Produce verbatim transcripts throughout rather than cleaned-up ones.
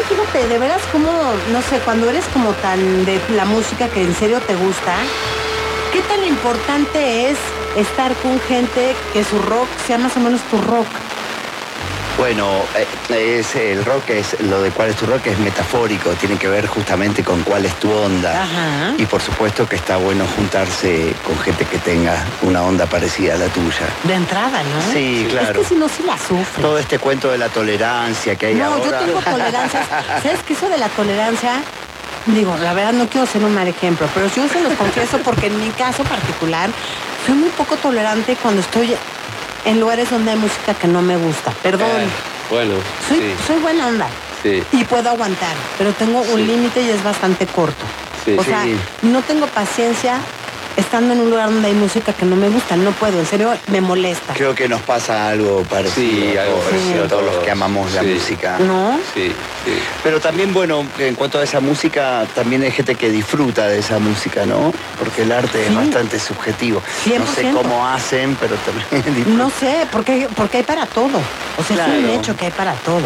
fíjate, de veras como, no sé, cuando eres como tan de la música que en serio te gusta, ¿qué tan importante es estar con gente que su rock sea más o menos tu rock? Bueno, es el rock, es lo de cuál es tu rock es metafórico, tiene que ver justamente con cuál es tu onda. Ajá. Y por supuesto que está bueno juntarse con gente que tenga una onda parecida a la tuya. De entrada, ¿no? Sí, claro. Es que si no, sí la sufre. Todo este cuento de la tolerancia que hay no, ahora. No, yo tengo tolerancia. ¿Sabes qué? Eso de la tolerancia, digo, la verdad no quiero ser un mal ejemplo, pero yo se los confieso porque en mi caso particular, soy muy poco tolerante cuando estoy en lugares donde hay música que no me gusta. Perdón. Eh, bueno, soy, sí. soy buena onda. Sí. Y puedo aguantar, pero tengo un sí. límite y es bastante corto. Sí. O sea, sí. no tengo paciencia estando en un lugar donde hay música que no me gusta. No puedo, en serio, me molesta. Creo que nos pasa algo parecido. Sí, algo a parecido a todos los todos. que amamos la Sí. música. ¿No? Sí, sí. Pero también, bueno, en cuanto a esa música, también hay gente que disfruta de esa música, ¿no? Porque el arte Sí. es bastante subjetivo. cien No por sé ciento. cómo hacen, pero también disfrutan. No sé, porque, porque hay para todo. O sea, Claro. es un hecho que hay para todo.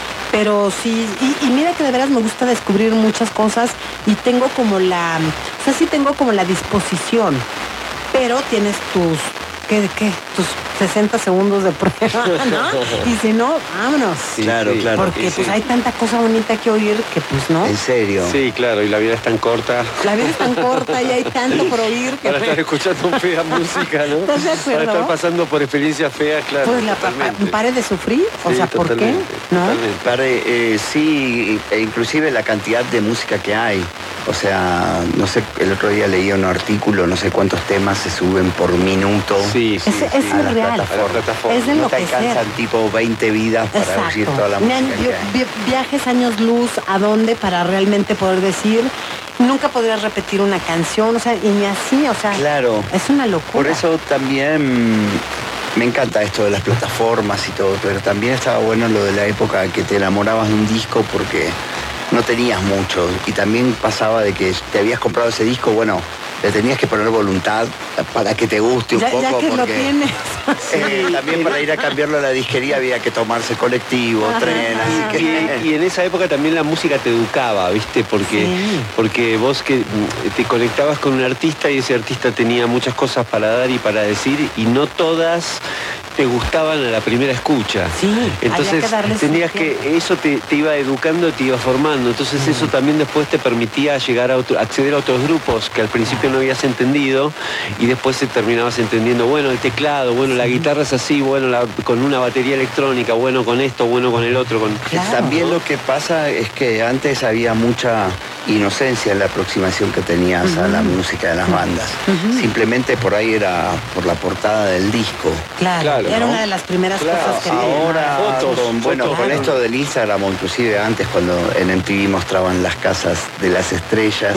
Pero sí, y, y mira que de veras me gusta descubrir muchas cosas y tengo como la, o sea, sí tengo como la disposición, pero tienes tus, ¿qué, qué? Tus sesenta segundos de prueba, ¿no? Y si no, vámonos. Sí, Claro, sí. claro. Porque sí, pues sí. hay tanta cosa bonita que oír que pues no. En serio. Sí, claro, y la vida es tan corta. La vida es tan corta y hay tanto por oír que... Para estar escuchando fea música, ¿no? ¿Estás de acuerdo? Para estar pasando por experiencias feas, claro. Pues la totalmente. pare de sufrir, o Sí, sea, ¿por qué? totalmente, ¿No? totalmente. Pare, eh, sí, e inclusive la cantidad de música que hay. O sea, no sé, el otro día leí un artículo, no sé cuántos temas se suben por minuto. Sí, sí, Ese- sí. ese a es las real. plataformas. A la plataforma. Es de No te enloquecer. alcanzan tipo veinte vidas para Exacto. oír toda la Me música han- que yo- hay. vi- viajes años luz a dónde para realmente poder decir, nunca podrías repetir una canción, o sea, y ni así, o sea, Claro. es una locura. Por eso también me encanta esto de las plataformas y todo, pero también estaba bueno lo de la época que te enamorabas de un disco porque no tenías mucho. Y también pasaba de que te habías comprado ese disco, bueno, le tenías que poner voluntad para que te guste un ya, poco. ya que lo porque tienes. eh, también para ir a cambiarlo a la disquería había que tomarse colectivo, Ajá. tren, así Y, que... y en esa época también la música te educaba, ¿viste? Porque, Sí. porque vos que mm, te conectabas con un artista y ese artista tenía muchas cosas para dar y para decir y no todas te gustaban a la primera escucha. Sí, había entonces que darles su tenías tiempo. que, eso te, te iba educando, te iba formando, entonces eso también después te permitía llegar a otro, acceder a otros grupos que al principio no habías entendido y después te terminabas entendiendo, bueno, el teclado, bueno, la guitarra es así, bueno, la- con una batería electrónica, bueno, con esto, bueno, con el otro, con... Claro. También lo que pasa es que antes había mucha inocencia en la aproximación que tenías a la música de las bandas. Simplemente por ahí era por la portada del disco. Claro, Claro, era ¿no? una de las primeras Claro, cosas que Ahora, Fotos, con, bueno, fotos, con claro. esto del Instagram, o inclusive antes cuando en M T V mostraban las casas de las estrellas,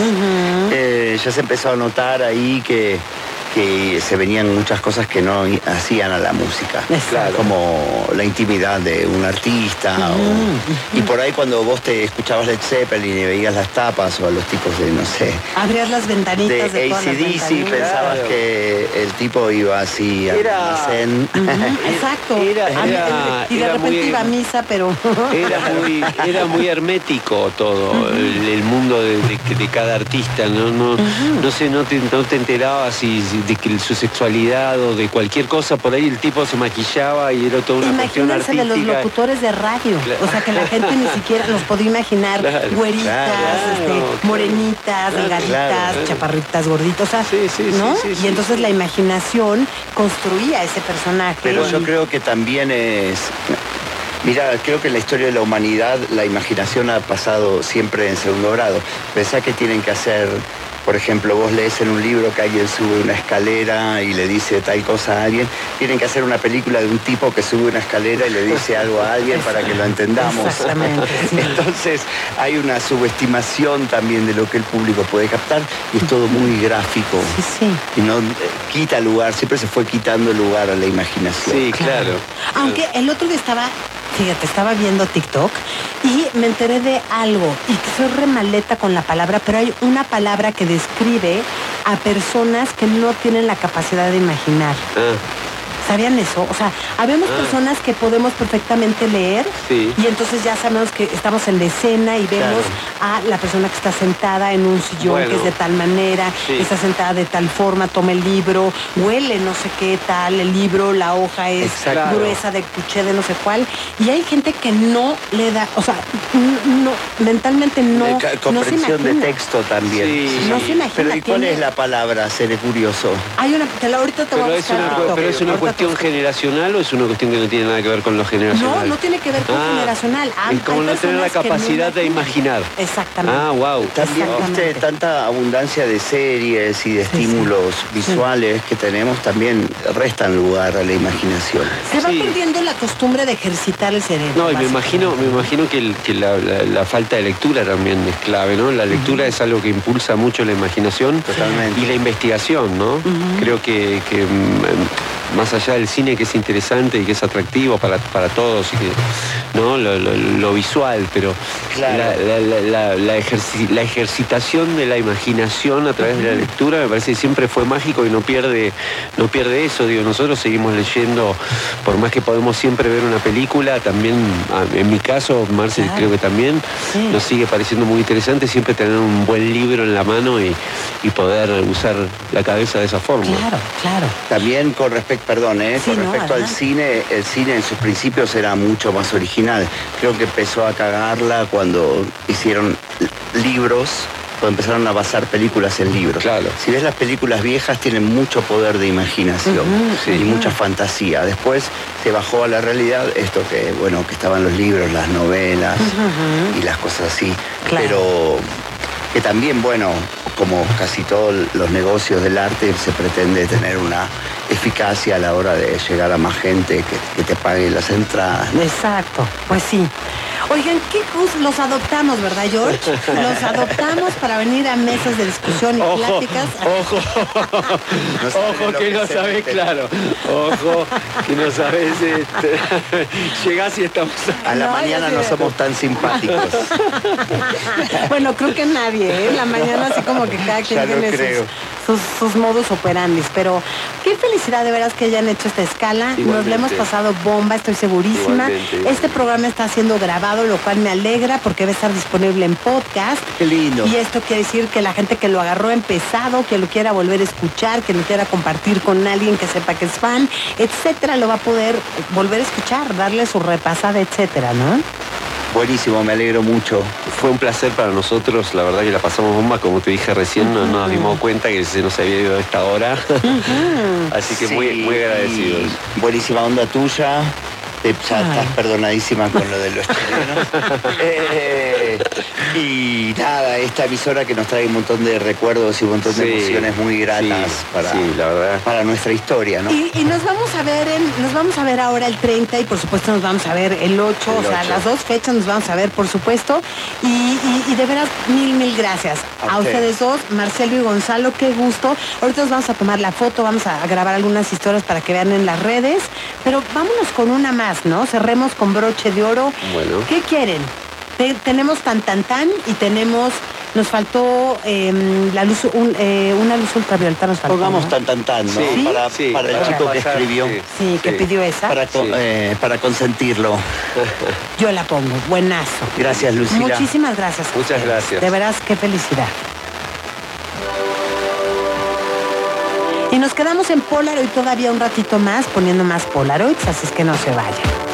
eh, ya se empezó a notar ahí que, que se venían muchas cosas que no i- hacían a la música. Exacto. Como la intimidad de un artista. o- y por ahí cuando vos te escuchabas Led Zeppelin y veías las tapas o a los tipos de, no sé, abrías las ventanitas de, de todas las A C D C, ventanitas. pensabas Claro. que el tipo iba así a Era- zen. Exacto. Era- A mí- era- y de era repente muy- iba a misa, pero... Era muy, era muy hermético todo, el, el mundo de, de- de cada artista, no, no, no sé, no te, no te enterabas si, si de que su sexualidad o de cualquier cosa, por ahí el tipo se maquillaba y era toda una cuestión Imagínense de artística. los locutores de radio. Claro. O sea, que la gente ni siquiera los podía imaginar Claro, güeritas, claro, este, claro. morenitas, Claro, delgaditas, claro. chaparritas, gorditas, o sea, Sí, sí, sí, ¿no? sí, y sí, entonces sí. la imaginación construía ese personaje. Pero yo Y- creo que también es... Mira, creo que en la historia de la humanidad la imaginación ha pasado siempre en segundo grado. Pensá que tienen que hacer, por ejemplo, vos lees en un libro que alguien sube una escalera y le dice tal cosa a alguien, tienen que hacer una película de un tipo que sube una escalera y le dice algo a alguien para que lo entendamos. Exactamente, sí. Entonces hay una subestimación también de lo que el público puede captar y es todo muy gráfico. Sí, sí. Y no eh, quita lugar, siempre se fue quitando lugar a la imaginación. Sí, claro. Aunque el otro día estaba, fíjate, estaba viendo TikTok y me enteré de algo, y que soy remaleta con la palabra, pero hay una palabra que describe a personas que no tienen la capacidad de imaginar. Ah, ¿Sabían eso? O sea, habemos Ah. personas que podemos perfectamente leer Sí. y entonces ya sabemos que estamos en la escena y vemos Claro. a la persona que está sentada en un sillón Bueno. que es de tal manera, Sí. está sentada de tal forma, toma el libro, huele no sé qué tal, el libro, la hoja es Exacto. gruesa de cuché de no sé cuál. Y hay gente que no le da, o sea, no, mentalmente no, De ca- no se comprensión de imagina. texto también. Sí. No se imagina, Pero ¿y cuál tiene- es la palabra? Seré curioso. Hay una, te la, ahorita te Pero voy a es buscar. una, la cu- foto. pero es una Ahorita te cuestión busco. generacional o es una cuestión que no tiene nada que ver con lo generacional. No, no tiene que ver con Ah, generacional. Hay- es como hay no tener la personas que no capacidad de imaginan. imaginar. Exactamente. Ah, wow. También, Exactamente. viste, tanta abundancia de series y de Sí, estímulos visuales que tenemos también restan lugar a la imaginación. Se va Sí. perdiendo la costumbre de ejercitar el cerebro. No, y me básicamente. imagino, me imagino que, el- que la, la- la falta de lectura también es clave, ¿no? La lectura es algo que impulsa mucho la imaginación Totalmente. y la investigación, ¿no? Creo que, que, mm, más allá del cine, que es interesante y que es atractivo para, para todos y que, ¿no? Lo, lo- lo visual, pero Claro. la, la- la- la- la ejerci- la ejercitación de la imaginación a través de la lectura me parece que siempre fue mágico y no pierde, no pierde eso. Digo, nosotros seguimos leyendo, por más que podemos siempre ver una película, también, ah, en mi caso, Marcel, Claro. creo que también, Sí. nos sigue pareciendo muy interesante siempre tener un buen libro en la mano y, y poder usar la cabeza de esa forma. Claro, claro. También con respecto, perdón, ¿eh? Sí, con no, respecto al adelante. cine, el cine en sus principios era mucho más original. Creo que empezó a cagarla cuando hicieron libros, cuando empezaron a basar películas en libros. Claro. Si ves las películas viejas tienen mucho poder de imaginación Ujú, sí. y mucha fantasía. Después se bajó a la realidad esto que, bueno, que estaban los libros, las novelas Ujú. y las cosas así. Claro. Pero que también, bueno, como casi todos los negocios del arte, se pretende tener una eficacia a la hora de llegar a más gente que, que te pague las entradas. Exacto, pues sí. Oigan, qué gusto, los adoptamos, ¿verdad, George? Los adoptamos para venir a mesas de discusión y Ojo, pláticas. ojo, No saben ojo lo que que no se sabés, meten. claro, ojo que no sabés, este, llegás y estamos... A la No, mañana ya no sé. somos tan simpáticos. Bueno, creo que nadie, ¿eh? En la mañana así como que cada quien Ya lo tiene creo. sus, sus, sus modus operandis. Pero qué felicidad de veras que hayan hecho esta escala. Nos Igualmente. la hemos pasado bomba, estoy segurísima. Igualmente, igualmente. Este programa está siendo grabado, lo cual me alegra porque va a estar disponible en podcast. Qué lindo. Y esto quiere decir que la gente que lo agarró empezado, que lo quiera volver a escuchar, que lo quiera compartir con alguien que sepa que es fan, etcétera, lo va a poder volver a escuchar, darle su repasada, etcétera, ¿no? Buenísimo, me alegro mucho. Fue un placer para nosotros, la verdad que la pasamos bomba, como te dije recién, no no nos dimos cuenta que se nos había ido a esta hora. Así que muy, Sí, muy agradecidos. y buenísima onda tuya. Eh, Ya Ay. estás perdonadísima con lo de los chilenos. Eh, y nada, esta emisora que nos trae un montón de recuerdos y un montón de Sí, emociones muy gratas sí, para, sí, la verdad. para nuestra historia, ¿no? Y, y nos vamos a ver en, nos vamos a ver ahora el treinta y por supuesto nos vamos a ver el ocho, El o sea, ocho. las dos fechas nos vamos a ver, por supuesto. Y, y- y de veras, mil, mil gracias A a, ustedes. ustedes dos, Marcelo y Gonzalo, qué gusto. Ahorita nos vamos a tomar la foto, vamos a grabar algunas historias para que vean en las redes, pero vámonos con una más, ¿no? Cerremos con broche de oro. Bueno. ¿Qué quieren? Te- tenemos tan tan tan y tenemos, nos faltó em, la luz, un- eh, una luz ultravioleta nos faltó. Pongamos ¿no? tan tan tan, ¿no? Sí, para, sí, para el para chico que pasar, escribió. sí. Sí, que Sí. pidió esa. Para, co- Sí. eh, para consentirlo. Yo la pongo, buenazo. Gracias, Lucila. Muchísimas gracias. a Muchas ustedes. gracias. De veras, qué felicidad. Y nos quedamos en Polaroid todavía un ratito más, poniendo más Polaroids, así es que no se vayan.